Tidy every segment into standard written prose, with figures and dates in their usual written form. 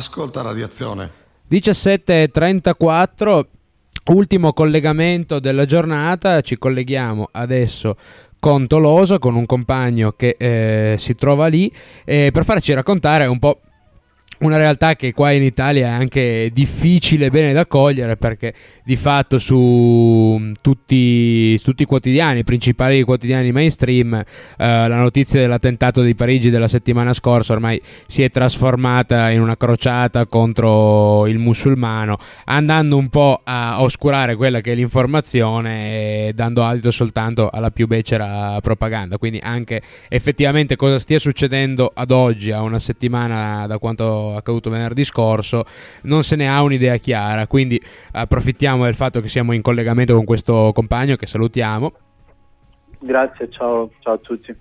Ascolta Radiazione. 17:34, ultimo collegamento della giornata. Ci colleghiamo adesso con Tolosa, con un compagno che si trova lì, per farci raccontare un po' una realtà che qua in Italia è anche difficile bene da cogliere, perché di fatto su tutti i quotidiani, i principali quotidiani mainstream, la notizia dell'attentato di Parigi della settimana scorsa ormai si è trasformata in una crociata contro il musulmano, andando un po' a oscurare quella che è l'informazione e dando adito soltanto alla più becera propaganda. Quindi anche effettivamente cosa stia succedendo ad oggi, a una settimana da quanto accaduto venerdì scorso, non se ne ha un'idea chiara. Quindi approfittiamo del fatto che siamo in collegamento con questo compagno, che salutiamo. Grazie, ciao a tutti.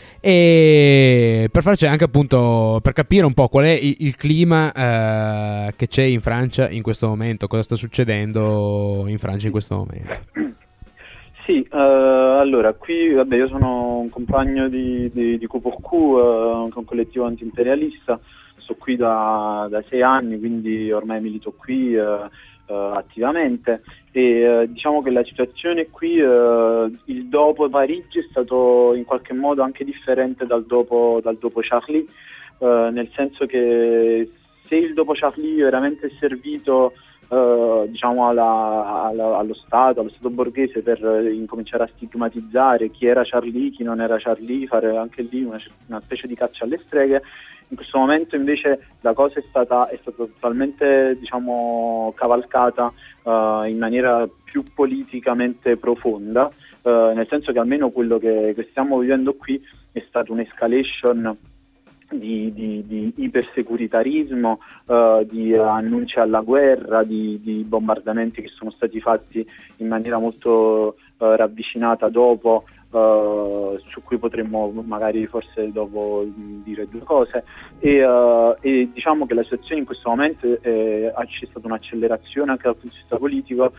E per farci anche appunto, per capire un po' qual è il clima che c'è in Francia in questo momento, cosa sta succedendo in Francia in questo momento. Sì, allora qui vabbè, io sono un compagno di Coup, un collettivo anti-imperialista. Sto qui da 6 anni, quindi ormai milito qui attivamente, e diciamo che la situazione qui, il dopo Parigi è stato in qualche modo anche differente dal dopo Charlie, nel senso che se il dopo Charlie veramente è servito diciamo allo Stato borghese per incominciare a stigmatizzare chi era Charlie, chi non era Charlie, fare anche lì una specie di caccia alle streghe. In questo momento invece la cosa è stata totalmente, diciamo, cavalcata in maniera più politicamente profonda, nel senso che almeno quello che stiamo vivendo qui è stata un'escalation di ipersecuritarismo, di annunci alla guerra, di bombardamenti che sono stati fatti in maniera molto ravvicinata dopo, su cui potremmo magari forse dopo dire due cose, e diciamo che la situazione in questo momento c'è stata un'accelerazione anche dal punto di vista politico.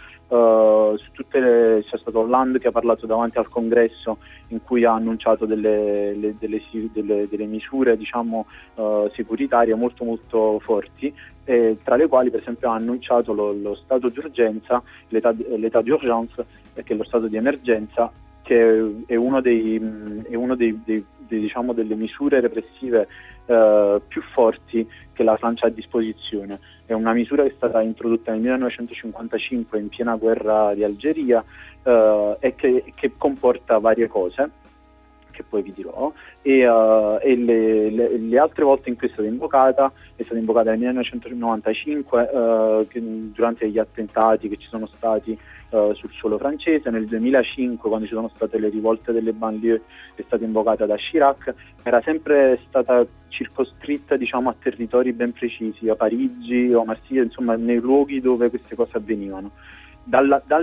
C'è stato Hollande che ha parlato davanti al congresso, in cui ha annunciato delle misure, diciamo, securitarie molto molto forti, tra le quali per esempio ha annunciato lo stato di urgenza, l'état d'urgence, che è lo stato di emergenza, che è uno diciamo delle misure repressive più forti che la Francia ha a disposizione. È una misura che è stata introdotta nel 1955 in piena guerra di Algeria, e che comporta varie cose che poi vi dirò, e le altre volte in cui è stata invocata nel 1995 durante gli attentati che ci sono stati sul suolo francese, nel 2005 quando ci sono state le rivolte delle banlieue è stata invocata da Chirac. Era sempre stata circoscritta, diciamo, a territori ben precisi, a Parigi o a Marsiglia, insomma nei luoghi dove queste cose avvenivano. Dal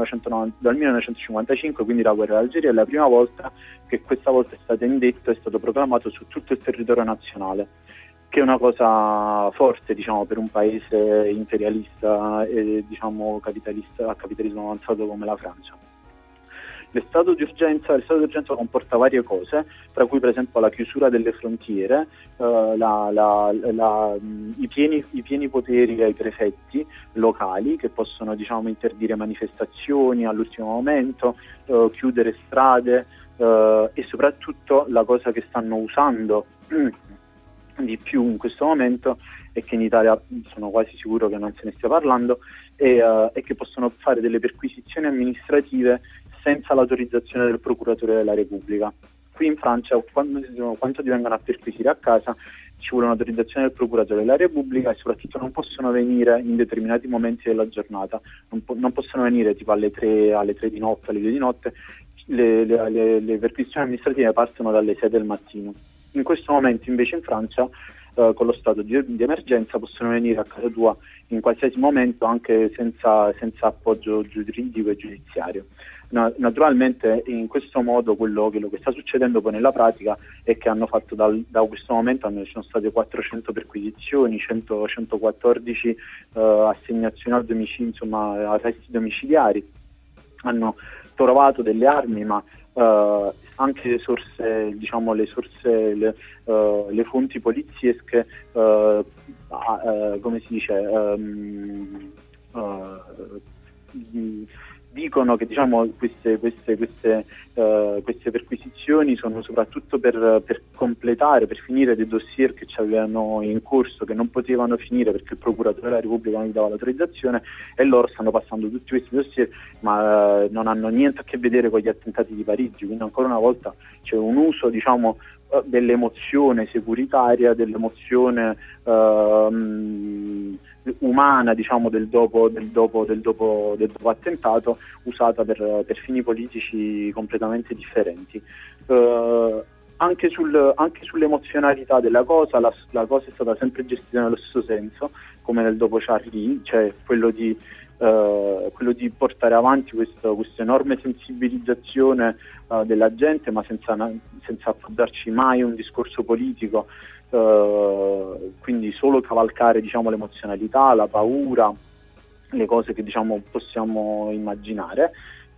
1955, quindi la guerra d'Algeria, è la prima volta che questa volta è stato indetto, è stato proclamato su tutto il territorio nazionale, che è una cosa forte, diciamo, per un paese imperialista e, diciamo, capitalista, a capitalismo avanzato come la Francia. Lo stato di urgenza comporta varie cose, tra cui per esempio la chiusura delle frontiere, i pieni poteri ai prefetti locali, che possono, diciamo, interdire manifestazioni all'ultimo momento, chiudere strade, e soprattutto la cosa che stanno usando di più in questo momento, e che in Italia sono quasi sicuro che non se ne stia parlando, è che possono fare delle perquisizioni amministrative senza l'autorizzazione del procuratore della Repubblica. Qui in Francia, quando ti vengono a perquisire a casa, ci vuole un'autorizzazione del procuratore della Repubblica, e soprattutto non possono venire in determinati momenti della giornata, non possono venire tipo alle 3 di notte, alle 2 di notte. Le perquisizioni amministrative partono dalle 6 del mattino. In questo momento invece in Francia, con lo stato di emergenza, possono venire a casa tua in qualsiasi momento, anche senza appoggio giuridico e giudiziario. Naturalmente in questo modo quello che sta succedendo poi nella pratica è che hanno fatto da questo momento ci sono state 400 perquisizioni, 114 assegnazioni al domicilio, insomma arresti domiciliari, hanno trovato delle armi, ma anche le fonti poliziesche, come si dice, dicono che diciamo queste perquisizioni sono soprattutto per completare, per finire dei dossier che ci avevano in corso, che non potevano finire perché il procuratore della Repubblica non gli dava l'autorizzazione, e loro stanno passando tutti questi dossier, ma non hanno niente a che vedere con gli attentati di Parigi. Quindi ancora una volta c'è un uso, diciamo, dell'emozione securitaria, dell'emozione umana, diciamo, del dopo attentato, usata per fini politici completamente differenti. Anche sull'emozionalità della cosa, la cosa è stata sempre gestita nello stesso senso, come nel dopo Charlie, cioè quello di portare avanti questa enorme sensibilizzazione della gente, ma senza appoggiarci mai un discorso politico, quindi solo cavalcare, diciamo, l'emozionalità, la paura, le cose che, diciamo, possiamo immaginare,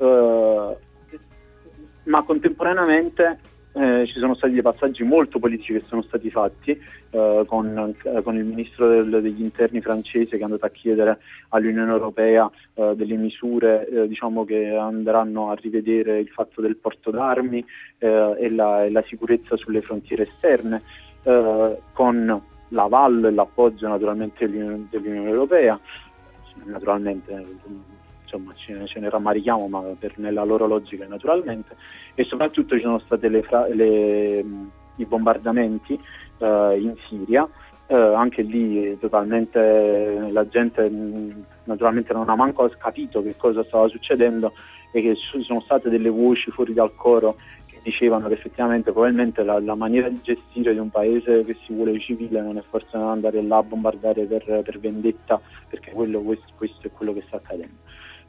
ma contemporaneamente ci sono stati dei passaggi molto politici che sono stati fatti, con il ministro degli interni francese, che è andato a chiedere all'Unione Europea delle misure, diciamo, che andranno a rivedere il fatto del porto d'armi e la sicurezza sulle frontiere esterne, con l'avallo e l'appoggio naturalmente dell'Unione Europea. Naturalmente, insomma, ce ne rammarichiamo, ma nella loro logica naturalmente. E soprattutto ci sono stati i bombardamenti in Siria, anche lì totalmente la gente naturalmente non ha manco capito che cosa stava succedendo, e che ci sono state delle voci fuori dal coro che dicevano che effettivamente probabilmente la maniera di gestire di un paese che si vuole civile non è forse non andare là a bombardare per vendetta, perché questo è quello che sta accadendo.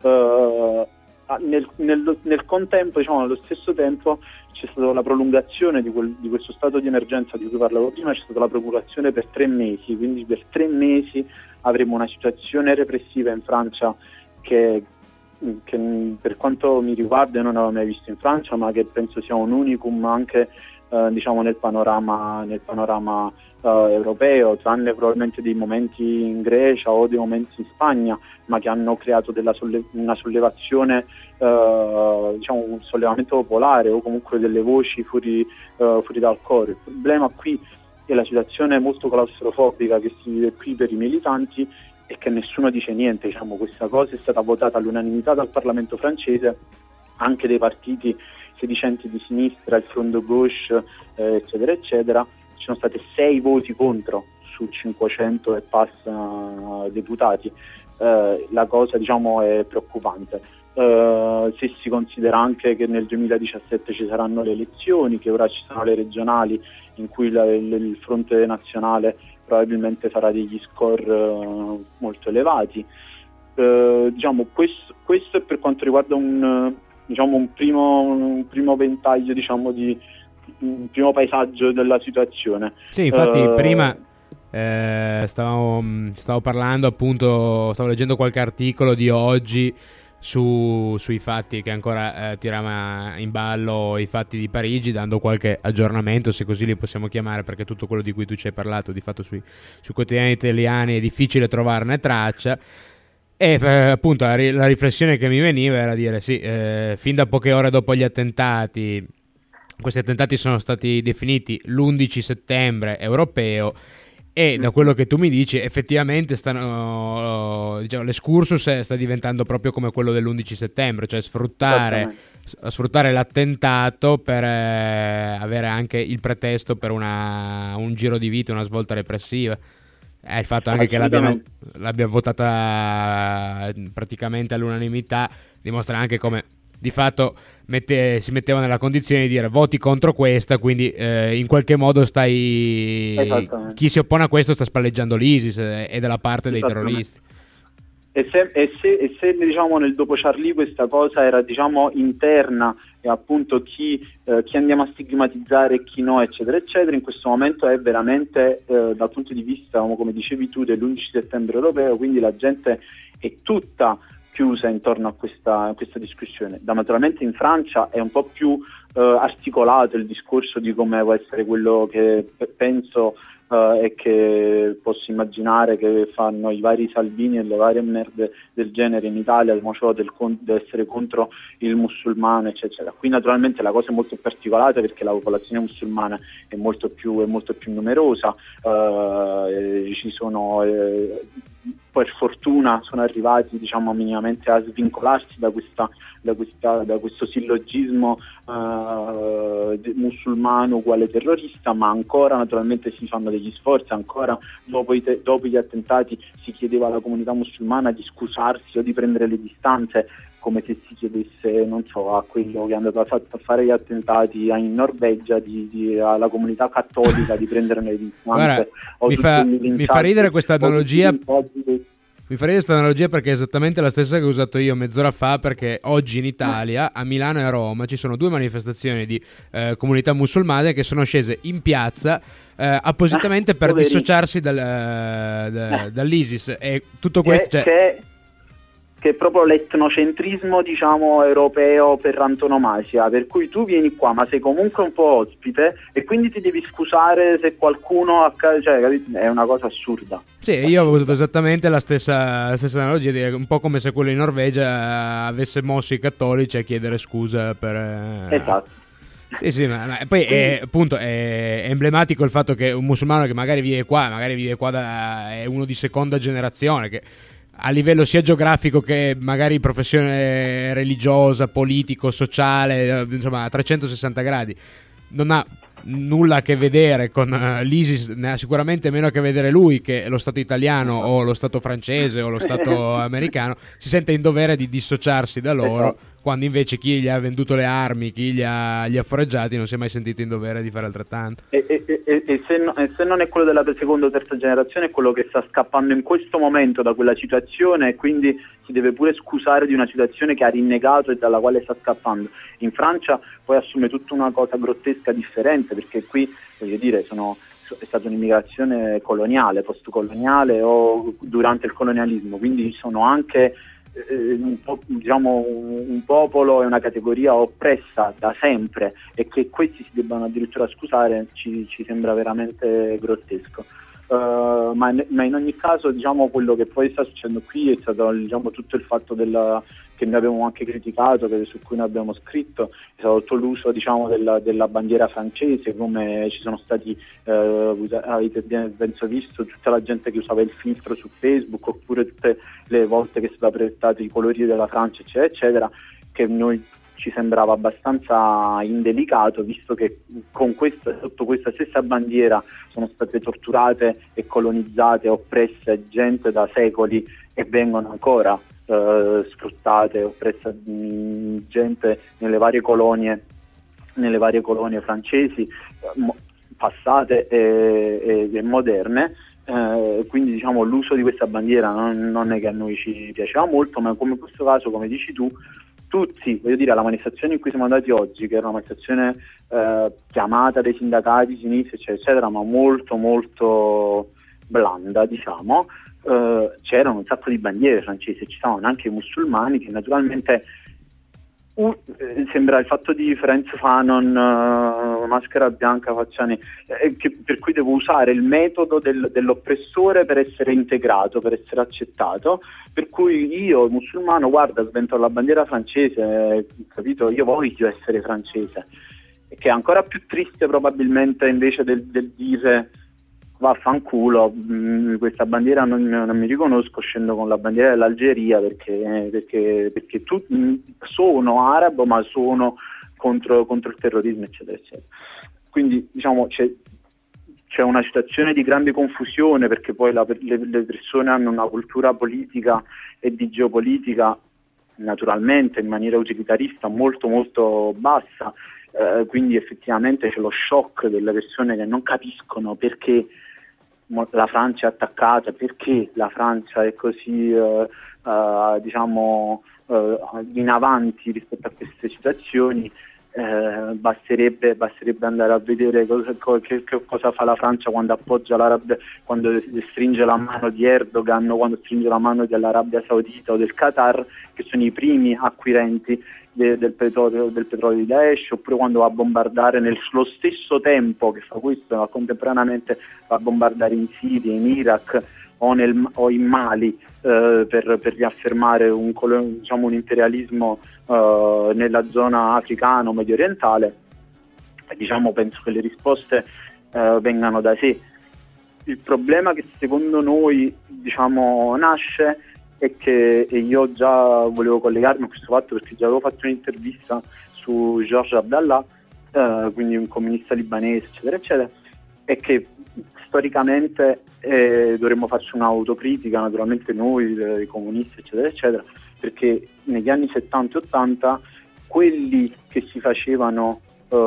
Nel contempo, diciamo, nello stesso tempo, c'è stata la prolungazione di questo stato di emergenza di cui parlavo prima. C'è stata la prolungazione per 3 mesi, quindi per 3 mesi avremo una situazione repressiva in Francia che per quanto mi riguarda io non avevo mai visto in Francia, ma che penso sia un unicum anche diciamo nel panorama europeo, tranne probabilmente dei momenti in Grecia o dei momenti in Spagna, ma che hanno creato una sollevazione, diciamo un sollevamento popolare, o comunque delle voci fuori dal coro. Il problema qui è la situazione molto claustrofobica che si vive qui per i militanti, e che nessuno dice niente. Diciamo, questa cosa è stata votata all'unanimità dal Parlamento francese, anche dei partiti sedicenti di sinistra, il Front de Gauche, eccetera eccetera. Ci sono state 6 voti contro su 500 e passa deputati. La cosa, diciamo, è preoccupante, se si considera anche che nel 2017 ci saranno le elezioni, che ora ci sono le regionali in cui il fronte nazionale probabilmente farà degli score molto elevati. Diciamo, questo è per quanto riguarda un primo ventaglio, diciamo, di un primo paesaggio della situazione. Sì, infatti prima stavo parlando, appunto, stavo leggendo qualche articolo di oggi sui fatti che ancora tirava in ballo i fatti di Parigi, dando qualche aggiornamento, se così li possiamo chiamare, perché tutto quello di cui tu ci hai parlato di fatto sui quotidiani italiani è difficile trovarne traccia. E appunto la riflessione che mi veniva era dire sì, fin da poche ore dopo gli attentati, questi attentati sono stati definiti l'11 settembre europeo, e da quello che tu mi dici effettivamente diciamo, l'escursus sta diventando proprio come quello dell'11 settembre, cioè sfruttare l'attentato per avere anche il pretesto per un giro di vita, una svolta repressiva. Il fatto anche che l'abbia votata praticamente all'unanimità dimostra anche come di fatto si metteva nella condizione di dire voti contro questa, quindi in qualche modo chi si oppone a questo sta spalleggiando l'ISIS, è dalla parte dei terroristi. E se diciamo nel dopo Charlie questa cosa era, diciamo, interna, e appunto chi andiamo a stigmatizzare e chi no, eccetera eccetera, in questo momento è veramente dal punto di vista, come dicevi tu, dell'11 settembre europeo, quindi la gente è tutta chiusa intorno a questa discussione. Naturalmente in Francia è un po' più articolato il discorso di come può essere quello che penso e che posso immaginare che fanno i vari Salvini e le varie merde del genere in Italia, cioè essere contro il musulmano, eccetera. Qui naturalmente la cosa è molto più articolata perché la popolazione musulmana è molto più numerosa, ci sono per fortuna sono arrivati, diciamo, minimamente a svincolarsi da questo sillogismo musulmano uguale terrorista, ma ancora naturalmente si fanno degli sforzi, ancora dopo gli attentati si chiedeva alla comunità musulmana di scusarsi o di prendere le distanze, come se si chiedesse, non so, a quello che è andato a fare gli attentati in Norvegia alla comunità cattolica di prendere le distanze. Guarda, mi fa ridere questa analogia. Mi farei questa analogia perché è esattamente la stessa che ho usato io mezz'ora fa, perché oggi in Italia, a Milano e a Roma, ci sono 2 manifestazioni di comunità musulmane che sono scese in piazza appositamente per dissociarsi dall'ISIS, e tutto questo... che è proprio l'etnocentrismo, diciamo, europeo per antonomasia, per cui tu vieni qua ma sei comunque un po' ospite e quindi ti devi scusare se qualcuno è una cosa assurda. Sì, io ho usato esattamente la stessa analogia, un po' come se quello in Norvegia avesse mosso i cattolici a chiedere scusa per... Esatto. Sì, ma poi appunto è emblematico il fatto che un musulmano che magari vive qua è uno di seconda generazione, che a livello sia geografico che magari professione religiosa, politico, sociale, insomma a 360 gradi, non ha nulla a che vedere con l'ISIS, ne ha sicuramente meno a che vedere lui che lo Stato italiano o lo Stato francese o lo Stato americano, si sente in dovere di dissociarsi da loro, quando invece chi gli ha venduto le armi, chi gli ha foraggiati non si è mai sentito in dovere di fare altrettanto. E se non è quello della seconda o terza generazione, è quello che sta scappando in questo momento da quella situazione e quindi si deve pure scusare di una situazione che ha rinnegato e dalla quale sta scappando. In Francia poi assume tutta una cosa grottesca differente, perché qui, voglio dire, è stata un'immigrazione coloniale, postcoloniale o durante il colonialismo, quindi sono anche un popolo e una categoria oppressa da sempre, e che questi si debbano addirittura scusare ci sembra veramente grottesco. Ma in ogni caso, diciamo, quello che poi sta succedendo qui è stato, diciamo, tutto il fatto che noi abbiamo anche criticato, su cui noi abbiamo scritto, è stato tutto l'uso, diciamo, della bandiera francese, come ci sono stati, avete penso visto, tutta la gente che usava il filtro su Facebook, oppure tutte le volte che è stato presentato i colori della Francia, eccetera, eccetera, che noi ci sembrava abbastanza indelicato, visto che sotto questa stessa bandiera sono state torturate e colonizzate e oppresse gente da secoli, e vengono ancora sfruttate e oppresse gente nelle varie colonie francesi, passate e moderne. Quindi, diciamo, l'uso di questa bandiera non è che a noi ci piaceva molto, ma come in questo caso, come dici tu, tutti, voglio dire, alla manifestazione in cui siamo andati oggi, che era una manifestazione chiamata dai sindacati di sinistra, eccetera, eccetera, ma molto molto blanda, diciamo, c'erano un sacco di bandiere francesi, ci stavano anche i musulmani che naturalmente sembra il fatto di Frantz Fanon, maschera bianca, facciane, per cui devo usare il metodo dell'oppressore per essere integrato, per essere accettato, per cui io musulmano, guarda, sventolo la bandiera francese, capito? Io voglio essere francese, che è ancora più triste probabilmente invece del dire vaffanculo, questa bandiera non mi riconosco, scendo con la bandiera dell'Algeria perché sono arabo, ma sono contro il terrorismo, eccetera, eccetera. Quindi, diciamo, c'è una situazione di grande confusione, perché poi le persone hanno una cultura politica e di geopolitica naturalmente in maniera utilitarista molto molto bassa, quindi effettivamente c'è lo shock delle persone che non capiscono perché la Francia è attaccata, perché la Francia è così diciamo in avanti rispetto a queste situazioni, basterebbe andare a vedere che cosa fa la Francia quando appoggia l'Arabia, quando stringe la mano di Erdogan, quando stringe la mano dell'Arabia Saudita o del Qatar, che sono i primi acquirenti del petrolio di Daesh, oppure quando va a bombardare nello stesso tempo che fa questo, ma contemporaneamente va a bombardare in Siria, in Iraq o in Mali, per riaffermare un imperialismo nella zona africana o medio orientale. Penso che le risposte vengano da sé. Il problema che secondo noi nasce è che, e io già volevo collegarmi a questo fatto perché già avevo fatto un'intervista su Georges Abdallah, quindi un comunista libanese, eccetera eccetera, è che storicamente dovremmo farci un'autocritica, naturalmente noi, i comunisti, eccetera eccetera, perché negli anni 70 e 80 quelli che si facevano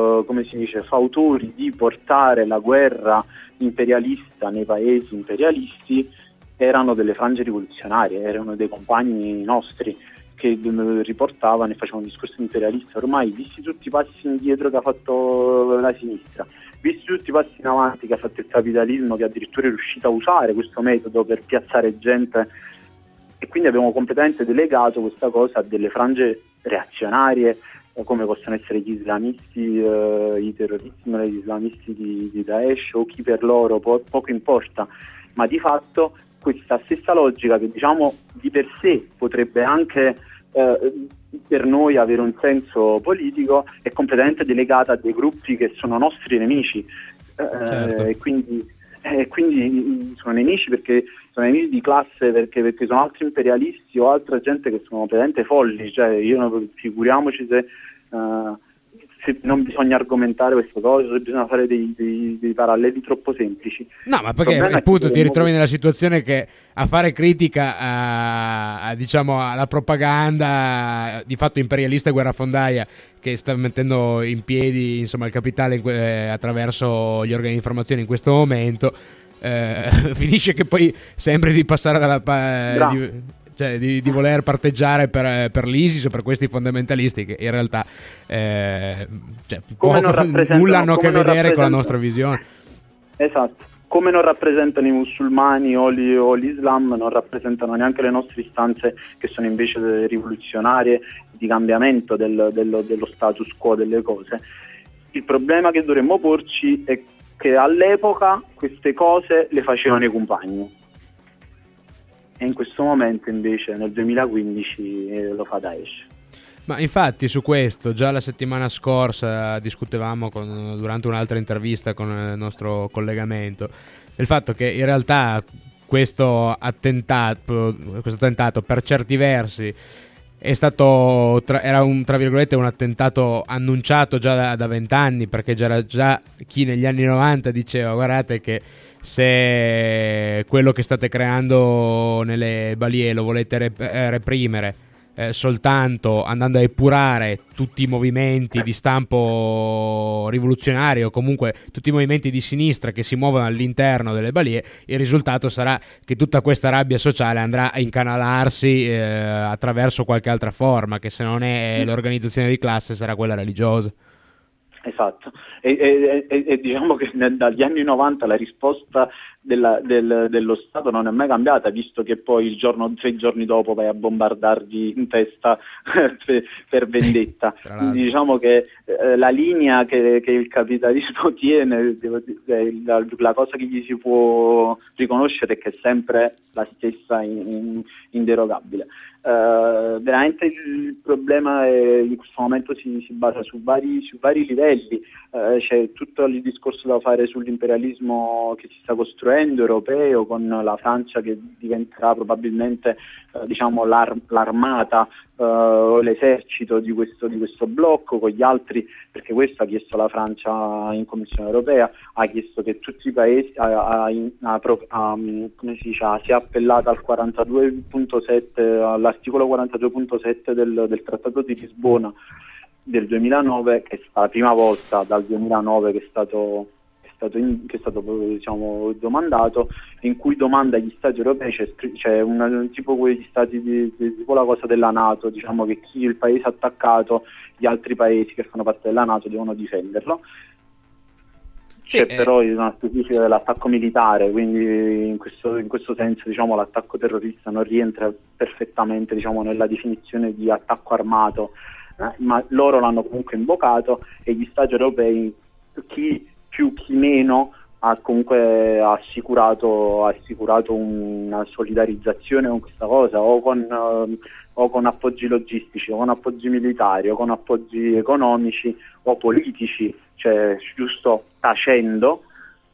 fautori di portare la guerra imperialista nei paesi imperialisti erano delle frange rivoluzionarie, erano dei compagni nostri che riportavano e facevano un discorso imperialista. Ormai, visti tutti i passi indietro che ha fatto la sinistra, visti tutti i passi in avanti che ha fatto il capitalismo, che addirittura è riuscito a usare questo metodo per piazzare gente, e quindi abbiamo completamente delegato questa cosa a delle frange reazionarie, come possono essere gli islamisti, i terroristi, gli islamisti di Daesh o chi per loro, poco importa, ma di fatto questa stessa logica che di per sé potrebbe anche per noi avere un senso politico è completamente delegata a dei gruppi che sono nostri nemici, certo. e quindi sono nemici perché sono nemici di classe, perché sono altri imperialisti o altra gente che sono completamente folli, figuriamoci se non bisogna argomentare queste cose, se bisogna fare dei paralleli troppo semplici. No, ma perché appunto ti ritrovi nella situazione che a fare critica alla propaganda di fatto imperialista e guerrafondaia che sta mettendo in piedi il capitale attraverso gli organi di informazione in questo momento, finisce che poi sembri di passare di voler parteggiare per l'ISIS o per questi fondamentalisti che in realtà nulla hanno a che vedere con la nostra visione. Esatto, come non rappresentano i musulmani o l'Islam, non rappresentano neanche le nostre istanze che sono invece rivoluzionarie, di cambiamento dello status quo delle cose. Il problema che dovremmo porci è che all'epoca queste cose le facevano i compagni, e in questo momento invece nel 2015 lo fa Daesh. Ma infatti su questo già la settimana scorsa discutevamo durante un'altra intervista con il nostro collegamento del fatto che in realtà questo attentato per certi versi è stato era un attentato annunciato già da 20 anni, perché c'era già chi negli anni 90 diceva: guardate che se quello che state creando nelle balie lo volete reprimere soltanto andando a epurare tutti i movimenti di stampo rivoluzionario o comunque tutti i movimenti di sinistra che si muovono all'interno delle balie, il risultato sarà che tutta questa rabbia sociale andrà a incanalarsi attraverso qualche altra forma, che se non è l'organizzazione di classe sarà quella religiosa. Esatto, e diciamo che dagli anni 90 la risposta dello Stato non è mai cambiata, visto che poi 6 giorni dopo vai a bombardargli in testa per vendetta. Quindi diciamo che la linea che il capitalismo tiene, la cosa che gli si può riconoscere è che è sempre la stessa, inderogabile. Veramente il problema in questo momento si basa su vari livelli. C'è tutto il discorso da fare sull'imperialismo che si sta costruendo europeo, con la Francia che diventerà probabilmente l'armata o l'esercito di questo blocco, con gli altri, perché questo ha chiesto la Francia in Commissione europea, ha chiesto che tutti i paesi si è appellata al 42.7, all'articolo 42.7 del Trattato di Lisbona del 2009, che è stata la prima volta dal 2009 che è stato che è stato diciamo, domandato, in cui domanda agli Stati europei, c'è un tipo quegli stati tipo la cosa della NATO, diciamo che chi il paese attaccato, gli altri paesi che fanno parte della NATO devono difenderlo. C'è però una specifica dell'attacco militare, quindi in questo senso diciamo, l'attacco terrorista non rientra perfettamente diciamo, nella definizione di attacco armato, ma loro l'hanno comunque invocato e gli Stati europei, chi più chi meno, ha comunque assicurato una solidarizzazione con questa cosa, o con appoggi logistici, o con appoggi militari, o con appoggi economici o politici, cioè giusto tacendo,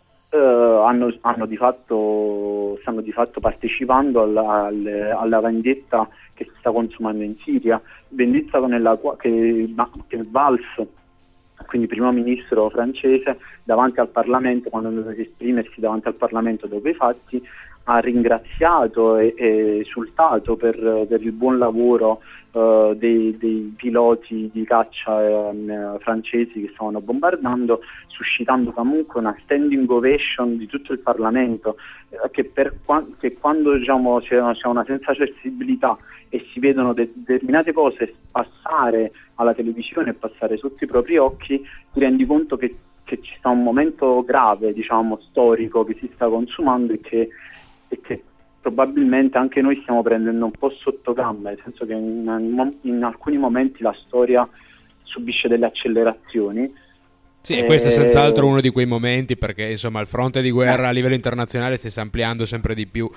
stanno di fatto partecipando alla vendetta che si sta consumando in Siria, vendetta che Valls, quindi primo ministro francese, davanti al Parlamento, quando doveva esprimersi davanti al Parlamento dopo i fatti, ha ringraziato e esultato per il buon lavoro dei piloti di caccia francesi che stavano bombardando, suscitando comunque una standing ovation di tutto il Parlamento, che quando diciamo, c'è una senza sensibilità e si vedono determinate cose passare alla televisione e passare sotto i propri occhi, ti rendi conto che ci sta un momento grave, diciamo, storico che si sta consumando e che probabilmente anche noi stiamo prendendo un po' sotto gamba, nel senso che in alcuni momenti la storia subisce delle accelerazioni. Sì, questo è senz'altro uno di quei momenti, perché insomma il fronte di guerra a livello internazionale si sta ampliando sempre di più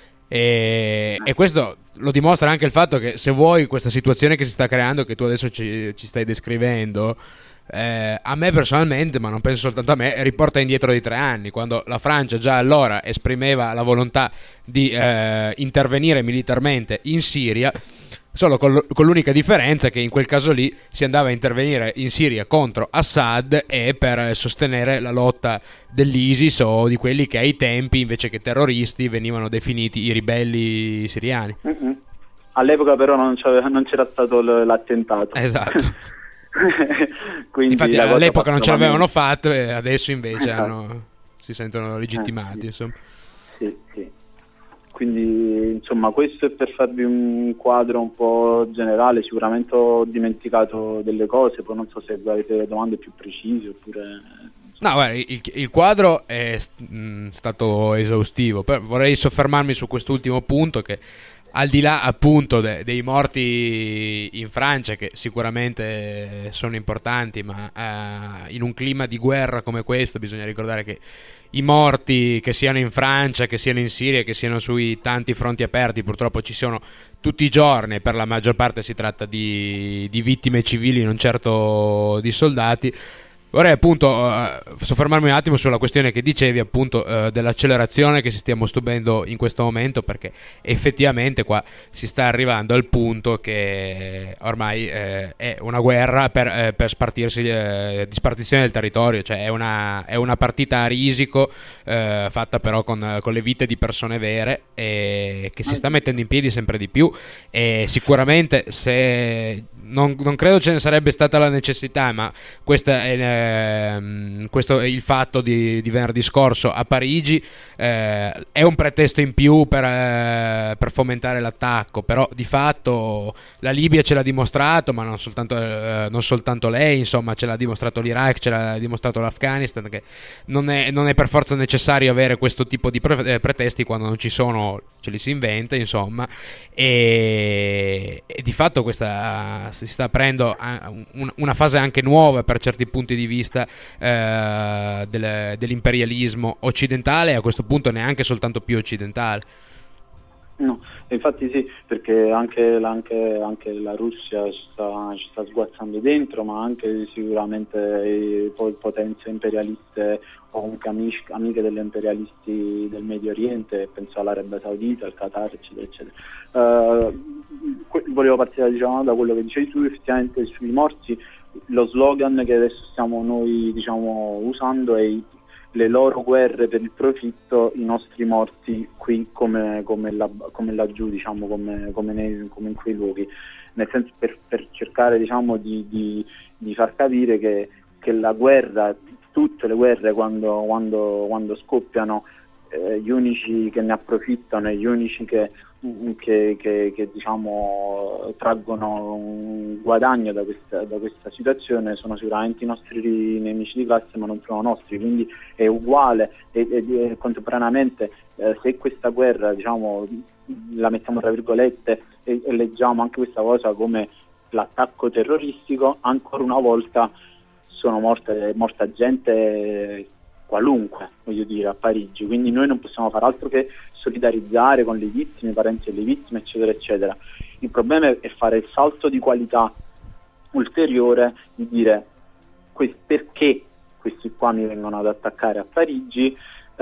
e questo lo dimostra anche il fatto che, se vuoi, questa situazione che si sta creando, che tu adesso ci stai descrivendo, a me personalmente, ma non penso soltanto a me, riporta indietro di 3 anni, quando la Francia già allora esprimeva la volontà di intervenire militarmente in Siria, solo con l'unica differenza che in quel caso lì si andava a intervenire in Siria contro Assad e per sostenere la lotta dell'ISIS o di quelli che ai tempi, invece che terroristi, venivano definiti i ribelli siriani. Mm-hmm. All'epoca però non c'era stato l'attentato. Esatto. Quindi infatti all'epoca non ce l'avevano fatto e adesso invece si sentono legittimati, sì. Insomma. Sì. Quindi insomma questo è per farvi un quadro un po' generale. Sicuramente ho dimenticato delle cose, poi non so se avete domande più precise oppure... No, guarda, il quadro è stato esaustivo, però vorrei soffermarmi su quest'ultimo punto, che al di là appunto dei morti in Francia, che sicuramente sono importanti, ma in un clima di guerra come questo bisogna ricordare che i morti, che siano in Francia, che siano in Siria, che siano sui tanti fronti aperti, purtroppo ci sono tutti i giorni, per la maggior parte si tratta di vittime civili, non certo di soldati. Vorrei appunto soffermarmi un attimo sulla questione che dicevi, appunto dell'accelerazione che si stiamo subendo in questo momento, perché effettivamente qua si sta arrivando al punto che ormai è una guerra per spartirsi, di spartizione del territorio, cioè è una partita a risico fatta però con le vite di persone vere, e che si sta mettendo in piedi sempre di più, e sicuramente se non credo ce ne sarebbe stata la necessità, ma questo è il fatto di venerdì scorso a Parigi, è un pretesto in più per fomentare l'attacco, però di fatto la Libia ce l'ha dimostrato, ma non soltanto lei, insomma, ce l'ha dimostrato l'Iraq, ce l'ha dimostrato l'Afghanistan, che non è per forza necessario avere questo tipo di pretesti, quando non ci sono ce li si inventa, insomma, e di fatto questa si sta aprendo una fase anche nuova per certi punti di vista dell'imperialismo occidentale, e a questo punto neanche soltanto più occidentale. No, infatti sì, perché anche la Russia ci sta sguazzando dentro, ma anche sicuramente potenze imperialiste o anche amiche degli imperialisti del Medio Oriente, penso all'Arabia Saudita, al Qatar, eccetera, eccetera. Volevo partire, diciamo, da quello che dicevi tu, effettivamente sui morti. Lo slogan che adesso stiamo noi, diciamo, usando è: le loro guerre per il profitto, i nostri morti qui come laggiù, diciamo, come in quei luoghi, nel senso, per cercare, diciamo, di far capire che la guerra tutte le guerre quando scoppiano, gli unici che ne approfittano e gli unici che diciamo traggono un guadagno da questa situazione sono sicuramente i nostri nemici di classe, ma non sono nostri, quindi è uguale e contemporaneamente se questa guerra, diciamo, la mettiamo tra virgolette e leggiamo anche questa cosa come l'attacco terroristico, ancora una volta sono morta gente qualunque, voglio dire, a Parigi, quindi noi non possiamo fare altro che solidarizzare con le vittime, i parenti delle vittime, eccetera eccetera. Il problema è fare il salto di qualità ulteriore di dire perché questi qua mi vengono ad attaccare a Parigi,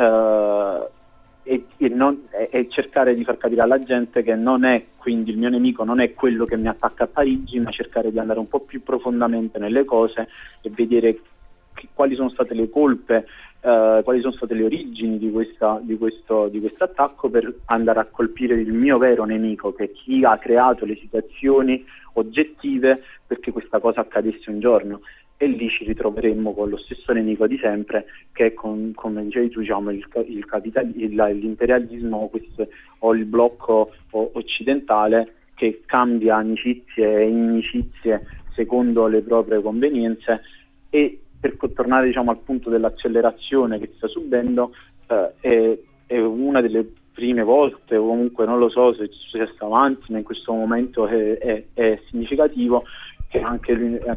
e cercare di far capire alla gente che non è, quindi il mio nemico non è quello che mi attacca a Parigi, ma cercare di andare un po' più profondamente nelle cose e vedere quali sono state le colpe, quali sono state le origini di questo attacco, per andare a colpire il mio vero nemico, che è chi ha creato le situazioni oggettive perché questa cosa accadesse un giorno. E lì ci ritroveremmo con lo stesso nemico di sempre, che è come dicevi tu, diciamo, l'imperialismo o il blocco occidentale, che cambia amicizie e inimicizie secondo le proprie convenienze. E per tornare, diciamo, al punto dell'accelerazione che sta subendo, è una delle prime volte, o comunque non lo so se è successo avanti, ma in questo momento è significativo che anche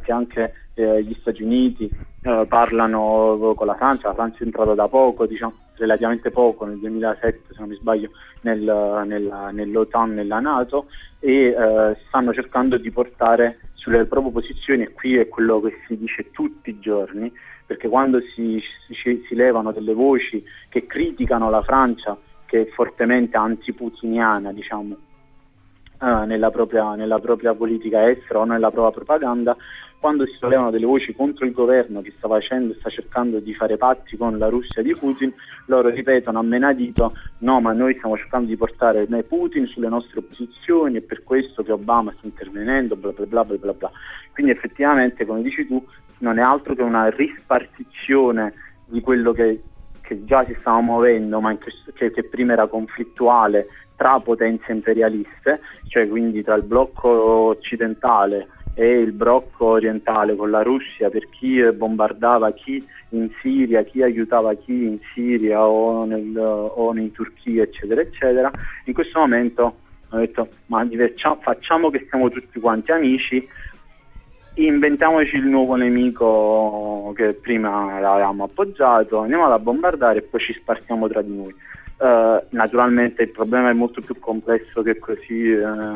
gli Stati Uniti parlano con la Francia è entrata da poco, diciamo relativamente poco, nel 2007 se non mi sbaglio, nell'OTAN, nella NATO, e stanno cercando di portare sulle proprie posizioni, e qui è quello che si dice tutti i giorni, perché quando si levano delle voci che criticano la Francia, che è fortemente antiputiniana, diciamo, nella propria politica estera o nella propria propaganda, quando si sollevano delle voci contro il governo che sta cercando di fare patti con la Russia di Putin, loro ripetono a menadito: no, ma noi stiamo cercando di portare Putin sulle nostre posizioni, è per questo che Obama sta intervenendo, bla bla bla bla bla bla. Quindi effettivamente, come dici tu, non è altro che una rispartizione di quello che già si stava muovendo, ma che prima era conflittuale tra potenze imperialiste, cioè quindi tra il blocco occidentale e il blocco orientale con la Russia, per chi bombardava chi in Siria, chi aiutava chi in Siria o in Turchia, eccetera eccetera. In questo momento ho detto: ma facciamo che siamo tutti quanti amici, inventiamoci il nuovo nemico che prima l'avevamo appoggiato, andiamo a bombardare e poi ci spartiamo tra di noi. Naturalmente il problema è molto più complesso che così,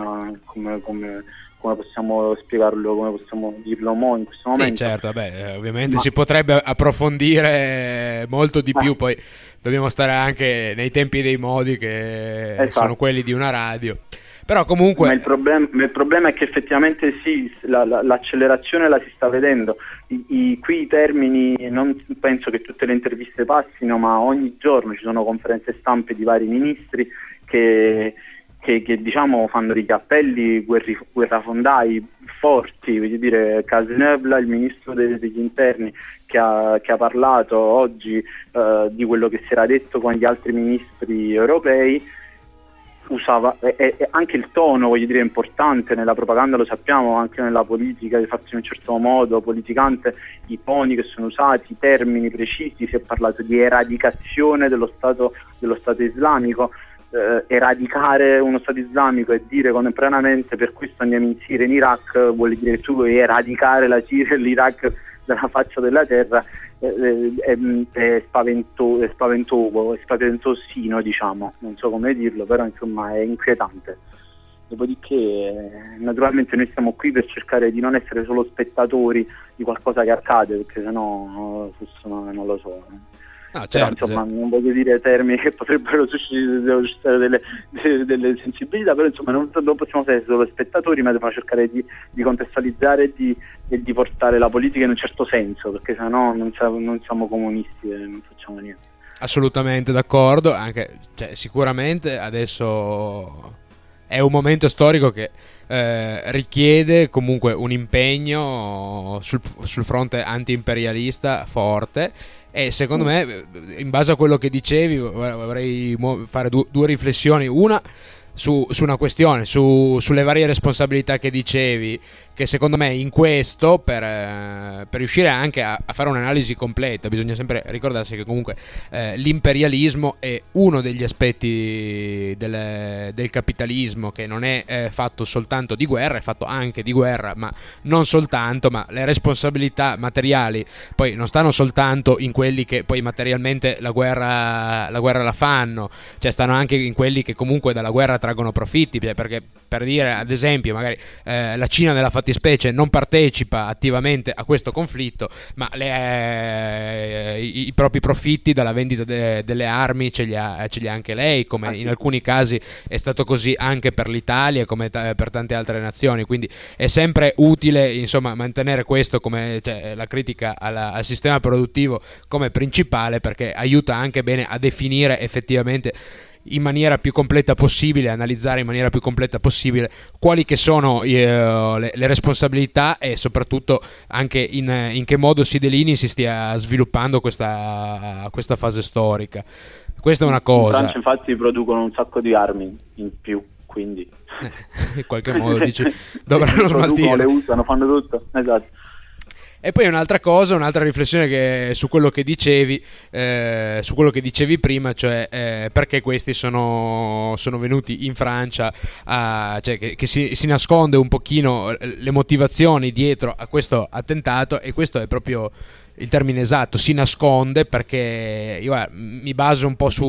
come possiamo spiegarlo, come possiamo dirlo in questo momento. Sì, certo, ovviamente si potrebbe approfondire molto di più, poi dobbiamo stare anche nei tempi e dei modi che sono quelli di una radio. Però comunque ma il problema è che effettivamente sì, l'accelerazione la si sta vedendo. Qui i termini, non penso che tutte le interviste passino, ma ogni giorno ci sono conferenze stampe di vari ministri che diciamo fanno degli appelli guerrafondai forti. Voglio dire, Cazeneuve, il ministro degli interni, che ha parlato oggi di quello che si era detto con gli altri ministri europei, usava anche il tono, voglio dire, importante nella propaganda, lo sappiamo, anche nella politica, fatti in un certo modo politicante, i toni che sono usati, i termini precisi. Si è parlato di eradicazione dello Stato islamico. Eradicare uno Stato islamico e dire contemporaneamente: per questo andiamo in Siria e in Iraq, vuol dire che tu vuoi eradicare la Siria e l'Iraq dalla faccia della terra. È spaventosino, diciamo, non so come dirlo, però insomma è inquietante. Dopodiché naturalmente noi siamo qui per cercare di non essere solo spettatori di qualcosa che accade, perché sennò non lo so. No, certo, però, insomma, non voglio dire termini che potrebbero suscitare delle sensibilità, però insomma non possiamo essere solo spettatori, ma dobbiamo cercare di contestualizzare e di portare la politica in un certo senso, perché sennò non siamo comunisti e non facciamo niente. Assolutamente d'accordo, anche sicuramente adesso è un momento storico che richiede comunque un impegno sul fronte anti-imperialista forte. E secondo me, in base a quello che dicevi, vorrei fare due riflessioni. Una su una questione, sulle varie responsabilità che dicevi, che secondo me in questo, per riuscire anche a fare un'analisi completa, bisogna sempre ricordarsi che comunque l'imperialismo è uno degli aspetti del capitalismo, che non è fatto soltanto di guerra, è fatto anche di guerra, ma non soltanto. Ma le responsabilità materiali poi non stanno soltanto in quelli che poi materialmente la guerra la fanno, cioè stanno anche in quelli che comunque dalla guerra traggono profitti, perché, per dire, ad esempio, magari la Cina nella fattispecie non partecipa attivamente a questo conflitto, ma i propri profitti dalla vendita delle armi ce li ha anche lei, come in alcuni casi è stato così anche per l'Italia, come per tante altre nazioni. Quindi è sempre utile, insomma, mantenere questo come, cioè, la critica al sistema produttivo come principale, perché aiuta anche bene a definire effettivamente in maniera più completa possibile, analizzare in maniera più completa possibile quali che sono le responsabilità, e soprattutto anche in che modo si delinei, si stia sviluppando questa fase storica. Questa è una cosa. In Francia infatti producono un sacco di armi in più, quindi in qualche modo dici dovranno smaltire, le usano, fanno tutto, esatto. E poi un'altra riflessione su quello che dicevi prima, cioè perché questi sono venuti in Francia, cioè che si nasconde un pochino le motivazioni dietro a questo attentato, e questo è proprio il termine esatto, si nasconde, perché io mi baso un po'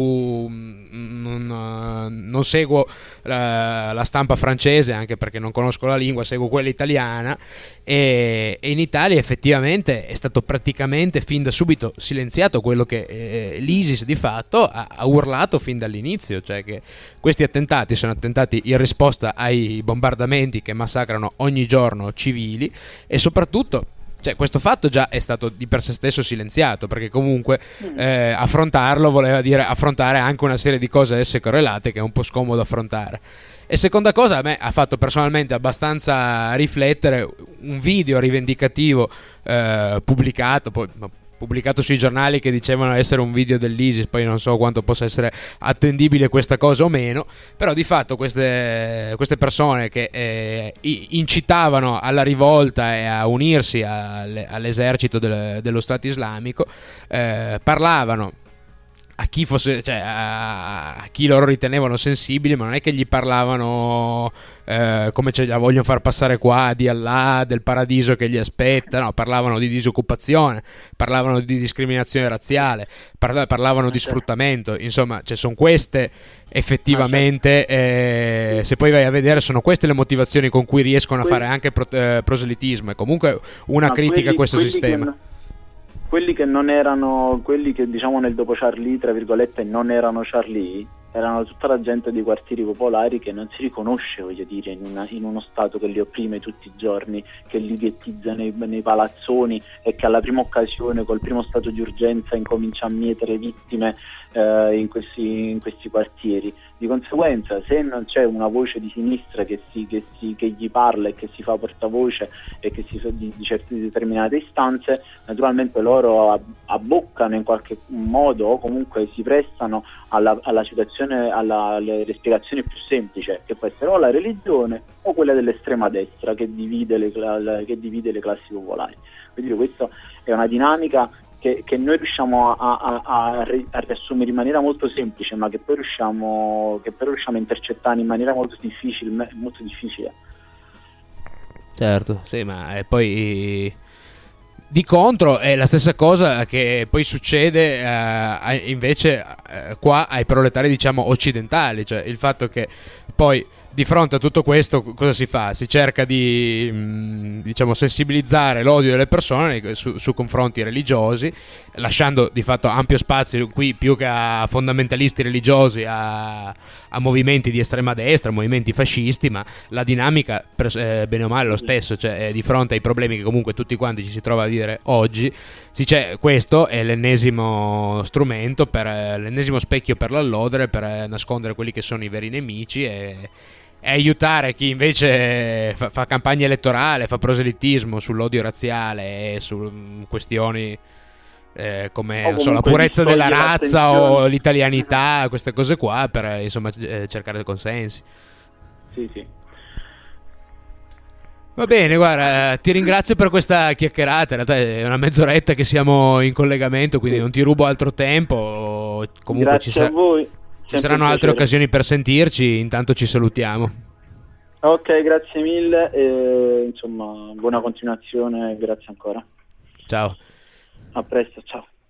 non seguo la stampa francese, anche perché non conosco la lingua, seguo quella italiana, e in Italia effettivamente è stato praticamente fin da subito silenziato quello che l'ISIS di fatto ha urlato fin dall'inizio, cioè che questi attentati sono attentati in risposta ai bombardamenti che massacrano ogni giorno civili, e soprattutto, cioè, questo fatto già è stato di per sé stesso silenziato, perché comunque affrontarlo voleva dire affrontare anche una serie di cose esse correlate, che è un po' scomodo affrontare. E seconda cosa, a me ha fatto personalmente abbastanza riflettere un video rivendicativo pubblicato sui giornali, che dicevano essere un video dell'ISIS. Poi non so quanto possa essere attendibile questa cosa o meno, però di fatto queste persone che incitavano alla rivolta e a unirsi all'esercito dello Stato islamico, parlavano a chi fosse, cioè a chi loro ritenevano sensibili, ma non è che gli parlavano come ce la vogliono far passare qua, di Allah, del paradiso che gli aspetta. No, parlavano di disoccupazione, parlavano di discriminazione razziale, parlavano di sfruttamento. Insomma, cioè, sono queste effettivamente, se poi vai a vedere, sono queste le motivazioni con cui riescono a fare anche proselitismo. E comunque una critica a questo sistema. Quelli che non erano, quelli che, diciamo, nel dopo Charlie, tra virgolette, non erano Charlie, erano tutta la gente dei quartieri popolari che non si riconosce, voglio dire, in uno Stato che li opprime tutti i giorni, che li ghettizza nei palazzoni, e che alla prima occasione, col primo stato di urgenza, incomincia a mietere vittime in questi quartieri. Di conseguenza, se non c'è una voce di sinistra che gli parla e che si fa portavoce e che si fa di certe determinate istanze, naturalmente loro abboccano in qualche modo, o comunque si prestano alla situazione, alle spiegazioni più semplici, che può essere o la religione o quella dell'estrema destra, che divide le classi popolari. Quindi questa è una dinamica che noi riusciamo a riassumere in maniera molto semplice, ma che poi riusciamo a intercettare in maniera molto difficile. Certo, sì, ma poi di contro è la stessa cosa che poi succede invece qua ai proletari, diciamo, occidentali, cioè il fatto che poi di fronte a tutto questo cosa si fa? Si cerca di, diciamo, sensibilizzare l'odio delle persone su confronti religiosi, lasciando di fatto ampio spazio qui, più che a fondamentalisti religiosi, a movimenti di estrema destra, movimenti fascisti. Ma la dinamica bene o male lo stesso, cioè di fronte ai problemi che comunque tutti quanti ci si trova a vivere oggi, questo è l'ennesimo strumento, l'ennesimo specchio per l'allodere, per nascondere quelli che sono i veri nemici, e e aiutare chi invece fa campagna elettorale, fa proselitismo sull'odio razziale e su questioni come non so, la purezza della razza o l'italianità, queste cose qua, per insomma cercare dei consensi. Sì, sì. Va bene, guarda, ti ringrazio per questa chiacchierata. In realtà è una mezz'oretta che siamo in collegamento, quindi non ti rubo altro tempo. Comunque grazie a voi. Ci saranno altre occasioni per sentirci. Intanto ci salutiamo. Ok, grazie mille e insomma buona continuazione, grazie ancora. Ciao. A presto, ciao.